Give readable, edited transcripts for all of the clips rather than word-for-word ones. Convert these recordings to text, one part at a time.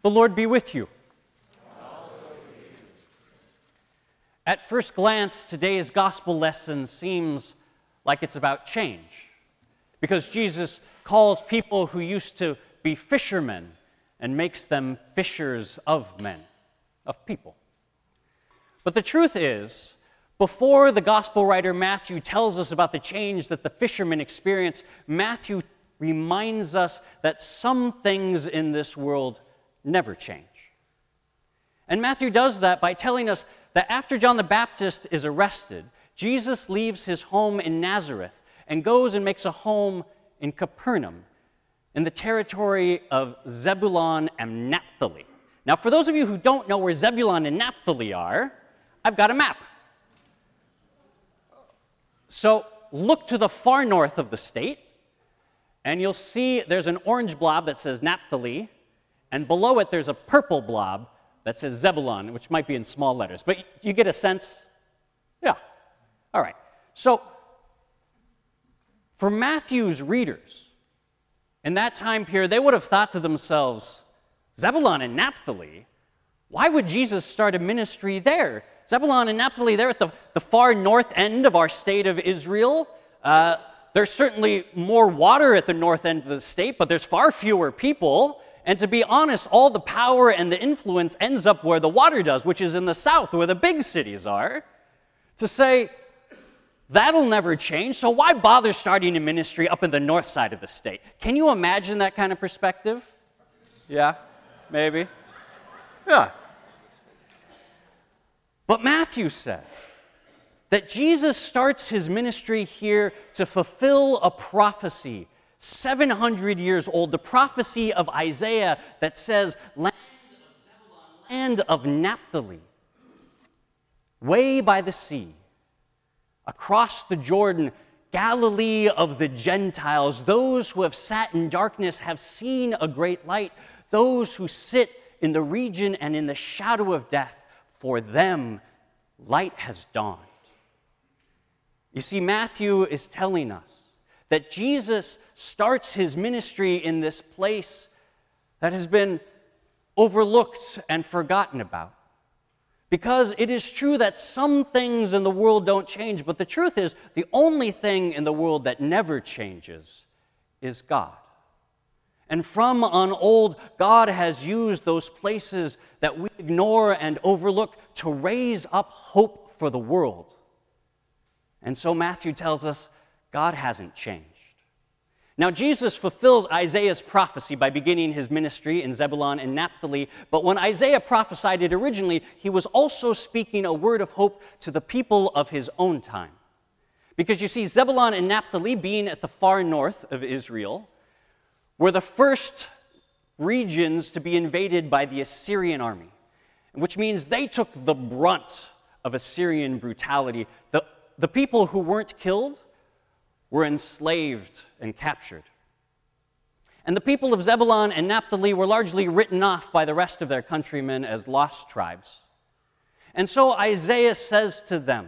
The Lord be with you. At first glance, today's gospel lesson seems like it's about change, because Jesus calls people who used to be fishermen and makes them fishers of men, of people. But the truth is, before the gospel writer Matthew tells us about the change that the fishermen experience, Matthew reminds us that some things in this world never change. And Matthew does that by telling us that after John the Baptist is arrested, Jesus leaves his home in Nazareth and goes and makes a home in Capernaum, in the territory of Zebulun and Naphtali. Now, for those of you who don't know where Zebulun and Naphtali are, I've got a map. So look to the far north of the state, and you'll see there's an orange blob that says Naphtali, and below it there's a purple blob that says Zebulun, which might be in small letters. But you get a sense? Yeah. All right. So for Matthew's readers, in that time period, they would have thought to themselves, Zebulun and Naphtali, why would Jesus start a ministry there? Zebulun and Naphtali, they're at the far north end of our state of Israel. There's certainly more water at the north end of the state, but there's far fewer people. And to be honest, all the power and the influence ends up where the water does, which is in the south, where the big cities are. To say, that'll never change, so why bother starting a ministry up in the north side of the state? Can you imagine that kind of perspective? Yeah, maybe. Yeah. But Matthew says that Jesus starts his ministry here to fulfill a prophecy 700 years old, the prophecy of Isaiah that says, land of Zebulun, land of Naphtali, way by the sea, across the Jordan, Galilee of the Gentiles, those who have sat in darkness have seen a great light. Those who sit in the region and in the shadow of death, for them light has dawned. You see, Matthew is telling us that Jesus starts his ministry in this place that has been overlooked and forgotten about. Because it is true that some things in the world don't change, but the truth is, the only thing in the world that never changes is God. And from on old, God has used those places that we ignore and overlook to raise up hope for the world. And so Matthew tells us God hasn't changed. Now, Jesus fulfills Isaiah's prophecy by beginning his ministry in Zebulun and Naphtali, but when Isaiah prophesied it originally, he was also speaking a word of hope to the people of his own time. Because you see, Zebulun and Naphtali, being at the far north of Israel, were the first regions to be invaded by the Assyrian army, which means they took the brunt of Assyrian brutality. The people who weren't killed were enslaved and captured. And the people of Zebulun and Naphtali were largely written off by the rest of their countrymen as lost tribes. And so Isaiah says to them,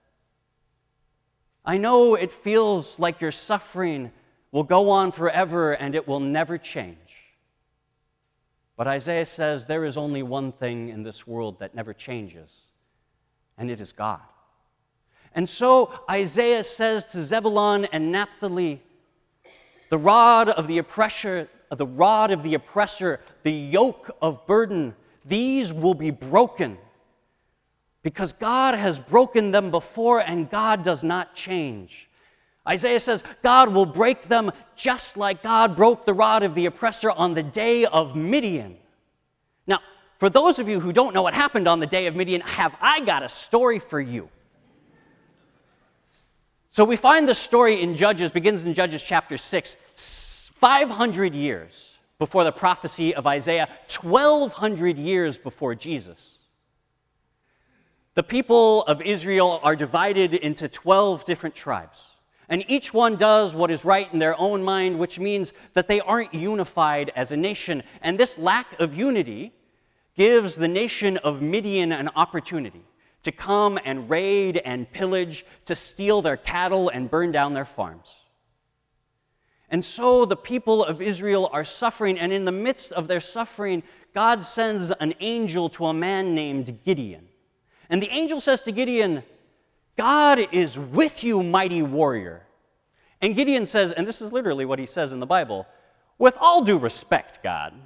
I know it feels like your suffering will go on forever and it will never change. But Isaiah says there is only one thing in this world that never changes, and it is God. And so Isaiah says to Zebulun and Naphtali, the rod of the oppressor, the yoke of burden, these will be broken. Because God has broken them before and God does not change. Isaiah says God will break them just like God broke the rod of the oppressor on the day of Midian. Now, for those of you who don't know what happened on the day of Midian, have I got a story for you. So we find the story in Judges, begins in Judges chapter 6, 500 years before the prophecy of Isaiah, 1,200 years before Jesus. The people of Israel are divided into 12 different tribes, and each one does what is right in their own mind, which means that they aren't unified as a nation. And this lack of unity gives the nation of Midian an opportunity to come and raid and pillage, to steal their cattle and burn down their farms. And so the people of Israel are suffering, and in the midst of their suffering, God sends an angel to a man named Gideon. And the angel says to Gideon, "God is with you, mighty warrior." And Gideon says, and this is literally what he says in the Bible, "With all due respect, God,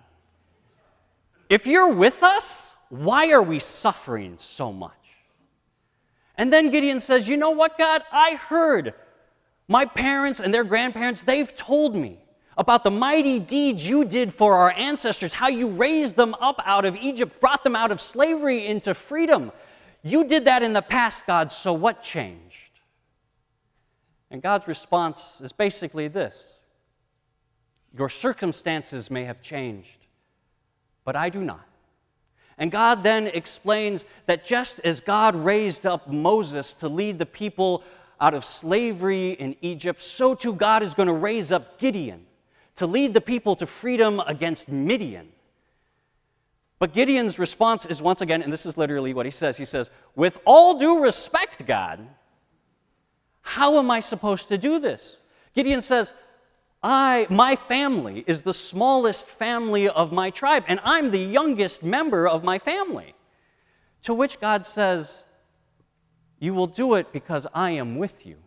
if you're with us, why are we suffering so much?" And then Gideon says, "You know what, God? I heard my parents and their grandparents, they've told me about the mighty deeds you did for our ancestors, how you raised them up out of Egypt, brought them out of slavery into freedom. You did that in the past, God, so what changed?" And God's response is basically this: "Your circumstances may have changed, but I do not." And God then explains that just as God raised up Moses to lead the people out of slavery in Egypt, so too God is going to raise up Gideon to lead the people to freedom against Midian. But Gideon's response is once again, and this is literally what he says, "With all due respect, God, how am I supposed to do this?" Gideon says, my family is the smallest family of my tribe, and I'm the youngest member of my family. To which God says, "You will do it because I am with you."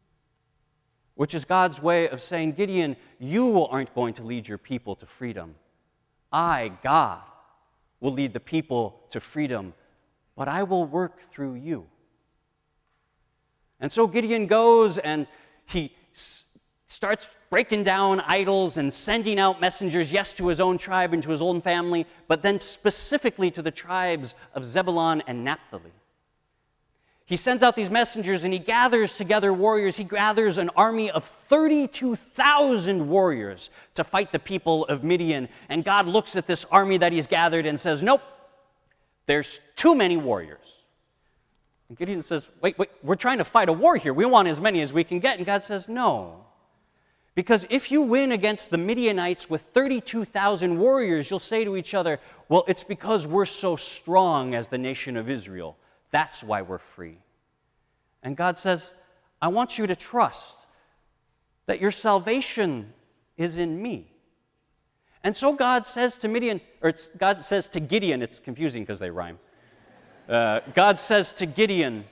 Which is God's way of saying, Gideon, you aren't going to lead your people to freedom. I, God, will lead the people to freedom, but I will work through you. And so Gideon goes and he starts breaking down idols and sending out messengers, yes, to his own tribe and to his own family, but then specifically to the tribes of Zebulun and Naphtali. He sends out these messengers and he gathers together warriors. He gathers an army of 32,000 warriors to fight the people of Midian. And God looks at this army that he's gathered and says, "Nope, there's too many warriors." And Gideon says, wait, we're trying to fight a war here. We want as many as we can get. And God says, "No. Because if you win against the Midianites with 32,000 warriors, you'll say to each other, well, it's because we're so strong as the nation of Israel. That's why we're free." And God says, "I want you to trust that your salvation is in me." And so God says to Gideon, it's confusing because they rhyme. God says to Gideon,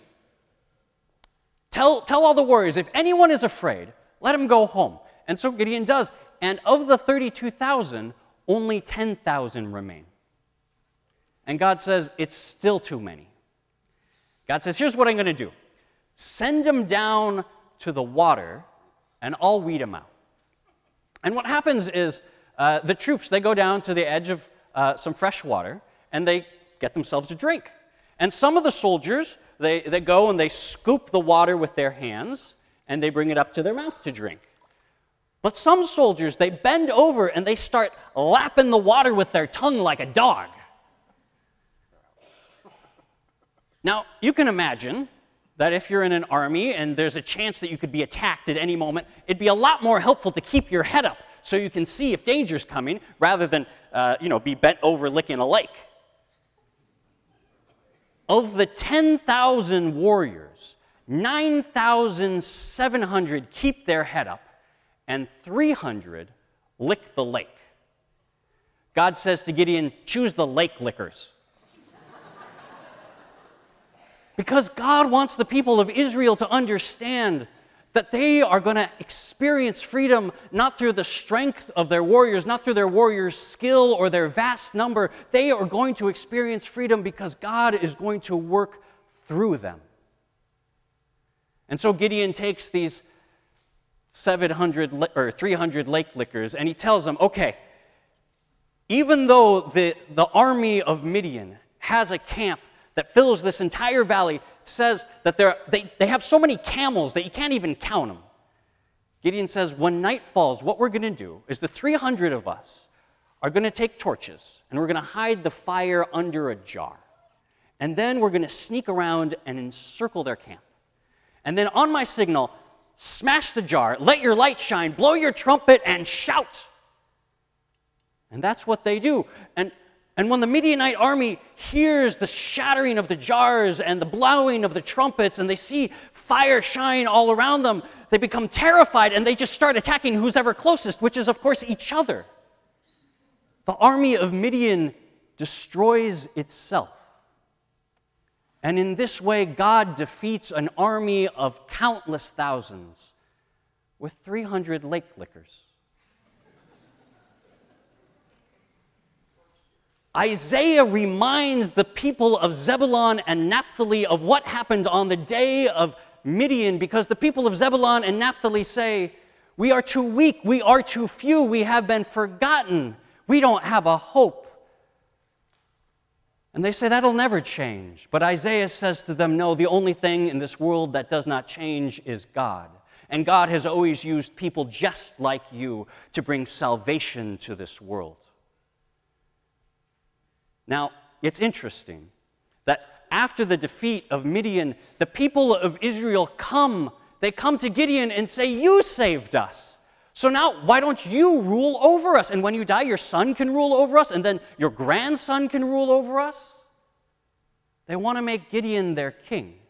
tell all the warriors, if anyone is afraid, let him go home. And so Gideon does. And of the 32,000, only 10,000 remain. And God says, it's still too many. God says, here's what I'm going to do. Send them down to the water, and I'll weed them out. And what happens is the troops, they go down to the edge of some fresh water, and they get themselves a drink. And some of the soldiers, they go and they scoop the water with their hands, and they bring it up to their mouth to drink. But some soldiers, they bend over and they start lapping the water with their tongue like a dog. Now, you can imagine that if you're in an army and there's a chance that you could be attacked at any moment, it'd be a lot more helpful to keep your head up so you can see if danger's coming rather than, be bent over licking a lake. Of the 10,000 warriors, 9,700 keep their head up, and 300 lick the lake. God says to Gideon, choose the lake lickers. Because God wants the people of Israel to understand that they are going to experience freedom not through the strength of their warriors, not through their warriors' skill or their vast number. They are going to experience freedom because God is going to work through them. And so Gideon takes these 300 lake lickers and he tells them, okay, even though the army of Midian has a camp that fills this entire valley, it says that they have so many camels that you can't even count them. Gideon says, when night falls, what we're going to do is the 300 of us are going to take torches and we're going to hide the fire under a jar. And then we're going to sneak around and encircle their camp. And then on my signal, smash the jar, let your light shine, blow your trumpet, and shout. And that's what they do. And And when the Midianite army hears the shattering of the jars and the blowing of the trumpets, and they see fire shine all around them, they become terrified and they just start attacking who's ever closest, which is, of course, each other. The army of Midian destroys itself. And in this way, God defeats an army of countless thousands with 300 lake lickers. Isaiah reminds the people of Zebulun and Naphtali of what happened on the day of Midian, because the people of Zebulun and Naphtali say, "We are too weak, we are too few, we have been forgotten, we don't have a hope." And they say that'll never change. But Isaiah says to them, no, the only thing in this world that does not change is God. And God has always used people just like you to bring salvation to this world. Now, it's interesting that after the defeat of Midian, the people of Israel come to Gideon and say, "You saved us. So now why don't you rule over us? And when you die, your son can rule over us, and then your grandson can rule over us." They want to make Gideon their king.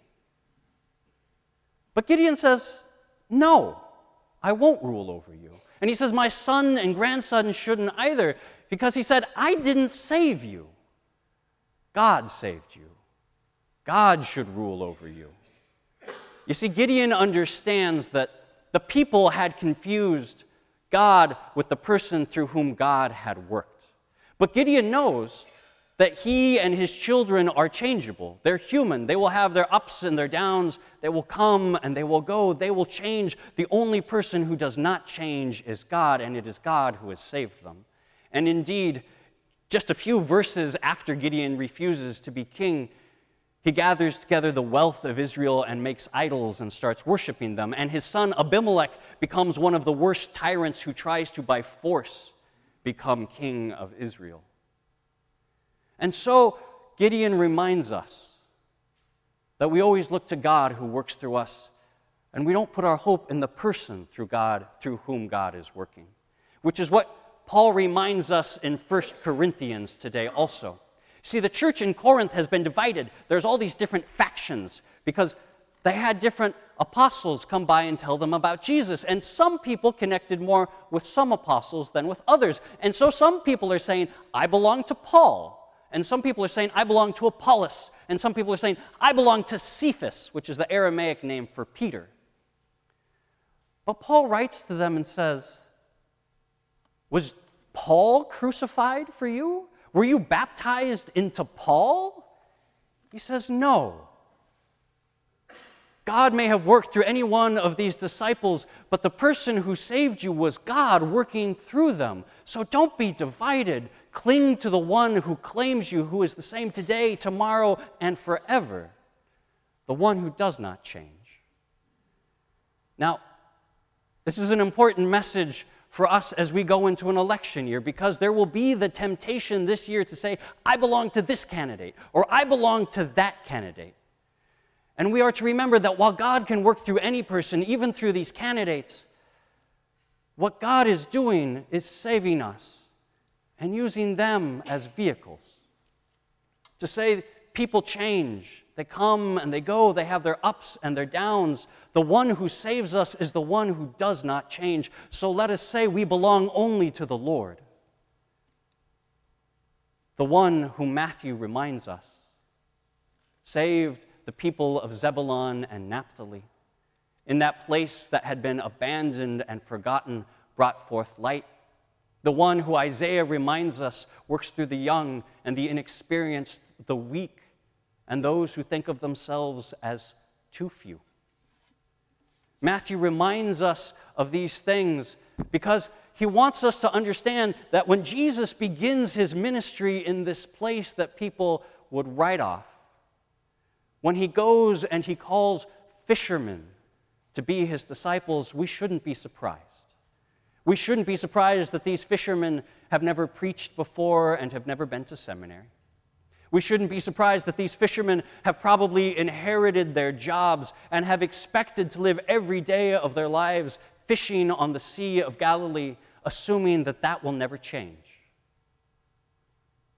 But Gideon says, "No, I won't rule over you." And he says, "My son and grandson shouldn't either," because he said, "I didn't save you. God saved you. God should rule over you." You see, Gideon understands that the people had confused God with the person through whom God had worked. But Gideon knows that he and his children are changeable. They're human. They will have their ups and their downs. They will come and they will go. They will change. The only person who does not change is God, and it is God who has saved them. And indeed, just a few verses after Gideon refuses to be king, he gathers together the wealth of Israel and makes idols and starts worshiping them. And his son Abimelech becomes one of the worst tyrants who tries to, by force, become king of Israel. And so Gideon reminds us that we always look to God who works through us, and we don't put our hope in the person through whom God is working, which is what Paul reminds us in 1 Corinthians today also. See, the church in Corinth has been divided. There's all these different factions because they had different apostles come by and tell them about Jesus. And some people connected more with some apostles than with others. And so some people are saying, "I belong to Paul." And some people are saying, "I belong to Apollos." And some people are saying, "I belong to Cephas," which is the Aramaic name for Peter. But Paul writes to them and says, "Was Paul crucified for you? Were you baptized into Paul?" He says, "No. God may have worked through any one of these disciples, but the person who saved you was God working through them. So don't be divided. Cling to the one who claims you, who is the same today, tomorrow, and forever, the one who does not change." Now, this is an important message for us as we go into an election year, because there will be the temptation this year to say, "I belong to this candidate," or "I belong to that candidate." And we are to remember that while God can work through any person, even through these candidates, what God is doing is saving us and using them as vehicles. To say people change, they come and they go, they have their ups and their downs. The one who saves us is the one who does not change. So let us say we belong only to the Lord, the one whom Matthew reminds us saved the people of Zebulun and Naphtali. In that place that had been abandoned and forgotten, brought forth light. The one who Isaiah reminds us works through the young and the inexperienced, the weak, and those who think of themselves as too few. Matthew reminds us of these things because he wants us to understand that when Jesus begins his ministry in this place that people would write off, when he goes and he calls fishermen to be his disciples, we shouldn't be surprised. We shouldn't be surprised that these fishermen have never preached before and have never been to seminary. We shouldn't be surprised that these fishermen have probably inherited their jobs and have expected to live every day of their lives fishing on the Sea of Galilee, assuming that that will never change.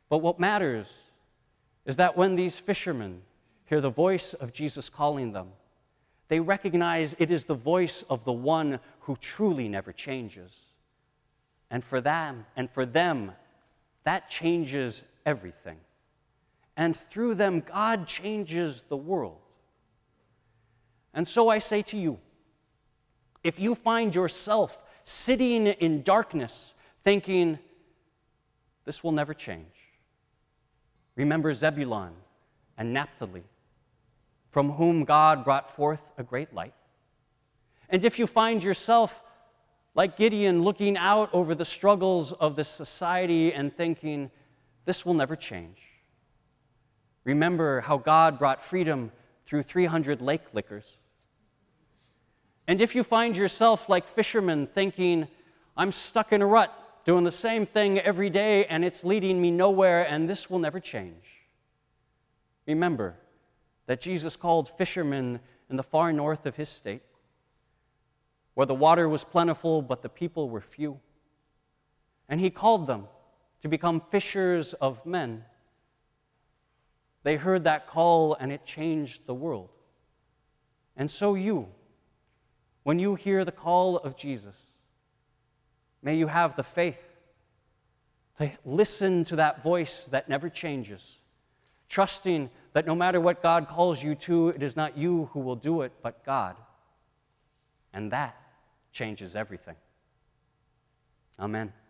But what matters is that when these fishermen hear the voice of Jesus calling them, they recognize it is the voice of the one who truly never changes. And for them, that changes everything. And through them, God changes the world. And so I say to you, if you find yourself sitting in darkness thinking, this will never change, remember Zebulun and Naphtali, from whom God brought forth a great light. And if you find yourself, like Gideon, looking out over the struggles of this society and thinking, this will never change, remember how God brought freedom through 300 lake lickers. And if you find yourself like fishermen thinking, I'm stuck in a rut, doing the same thing every day, and it's leading me nowhere, and this will never change, remember that Jesus called fishermen in the far north of his state, where the water was plentiful but the people were few. And he called them to become fishers of men. They heard that call and it changed the world. And so you, when you hear the call of Jesus, may you have the faith to listen to that voice that never changes, trusting that no matter what God calls you to, it is not you who will do it, but God. And that changes everything. Amen.